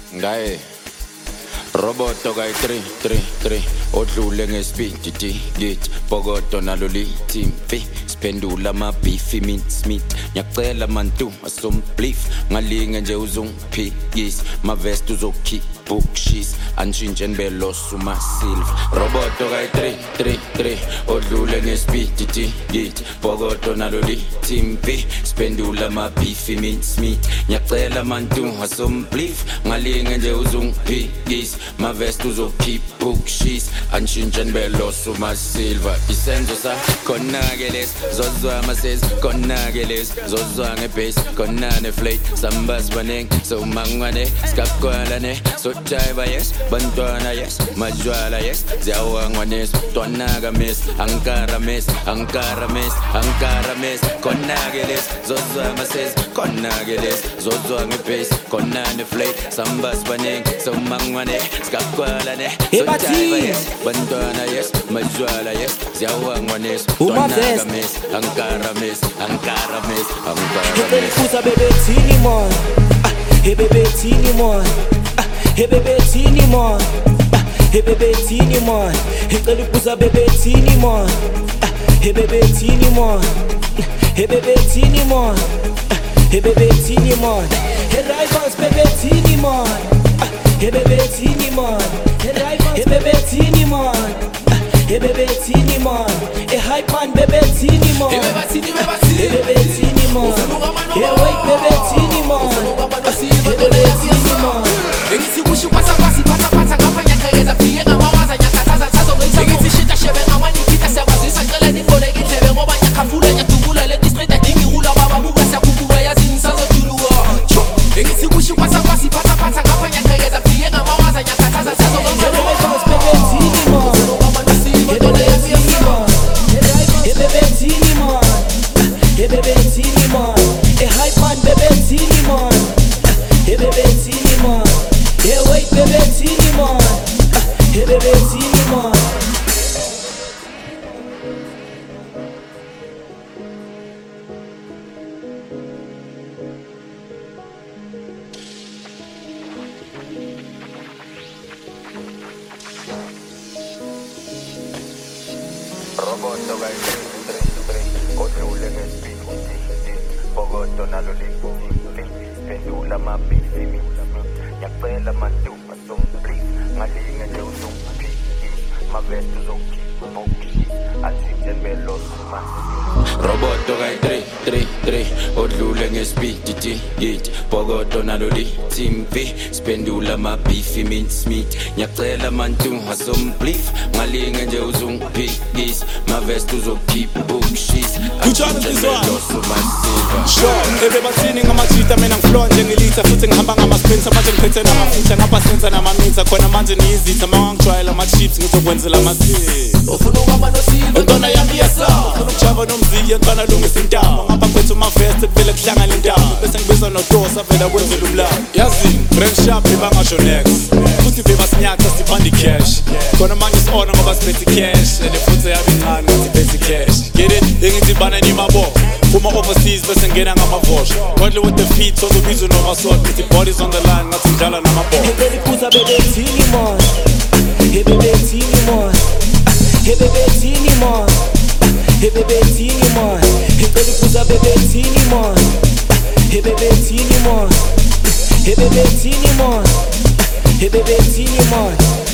Ngaye Roboto kay 333 odlule ngespeed git pokoto nalo lithi spendula mabeefy mincemeat ngiyacela mantu asomblief ngalinge nje uzungiphikisa mavest uzokhipha ukshisa anshintshe nbelos uma silver roboto kay 333 odlule ngespeed git pokoto nalo lithi spendula mabeefy mincemeat ngiyacela mantu asomblief ngalinge nje uzungiphikisa mavest uzokhipha ukshisa anshintshe nbelos uma silver isenzo sa khona-ke lesi zozwa amasezi khona-ke lesi zozwa ngebase khonane flake sambasi baningi somangwane sikakwalane sojayiva yes bantwana yes majwala yes ziyawangwa neso twanaka mes ankara mes khona-ke lesi zozwa amasezi khona-ke lesi zozwa ngebase khonane flake sambasi baningi somangwane sikakwalane sojayiva yes bantwana yes majwala yes ziyawangwa neso twanaka mes ankara mes Pusa bebe tini mon, hey bebe tini mon, hey bebe tini mon, hey bebe tini mon, hey pusa bebe tini mon, hey bebe tini mon, hey bebe tini mon, hey bebe tini mon, hey rivals bebe tini mon, hey bebe tini mon, hey rivals bebe tini mon. Hey bebe tini man, hey hype man bebe tini man, hey bebe tini man, hey wait bebe tini man, hey bebe tini man. Ngithi kusho kwasabasi phatha ngapha nyakhayeza fike ngamawaza nyakhathaza thazo ngithi shita shebe ngamanithita siyabazisa ngicela nifole indlebe ngoba nyakhafula nyadubula le district adingihula baba buka siyakhuphuka yazi ngisazoduluka ngithi kusho kwasabasi phatha ngapha nyakhayeza fike ngamawaza nyakhathaza thazo bebe tini man. Hey bebe tini man, hey hype man bebe tini man, hey bebe tini man, hey wait bebe tini man, hey bebe tini man. Roboto kay 333 odlule ngespeed pokoto nalo lithi spendula mabeefy mincemeat ngiyacela mantu asomblief ngalinge nje uzungiphikisa mavest uzokhipha ukshisa anshintshe nbelos uma Roboto kay 333 odlule ngespeed git pokoto nalo lithi spendula mabeefy mincemeat ngiyacela mantu asomblief ngalinge nje uzungiphikisa mavest uzokhipha ukshisa anshintshe nbelos uma Sure, everybody ngamajita mina ngiflow njengilitha futhi ngihamba ngamasprints manje ngiphethe namafeature ngapasenza namamitha khona manje niyizitha mangangijwayela ama-chips ngizokwenzela amasisi ufuna ukuba nosilver intwana yami yasa ujava nomziki yankana lungisa intamo ngapha ngiphethe umavest kuvele kuhlangana intamo bese ngibiza nodosa vela kwenzela umlando yazini brand sharp ibangasho next futhi bebasinyatha sifanda i-cash khona manje si-ona ngoba siphethe i-cash and futhi yabi incane ngathi phethe i-cash get it engithi bana nimabo Puma overseas bese ngena ngamavosha Wadle with the feet so zobizwa nomasot With the bodies on the line ngathi ngidlala namabhola Hey baby pusa bebe tini man, hey bebe tini man, hey bebe tini man, hey bebe tini man, hey baby pusa bebe tini man, hey bebe tini man, hey bebe tini man, hey bebe tini man.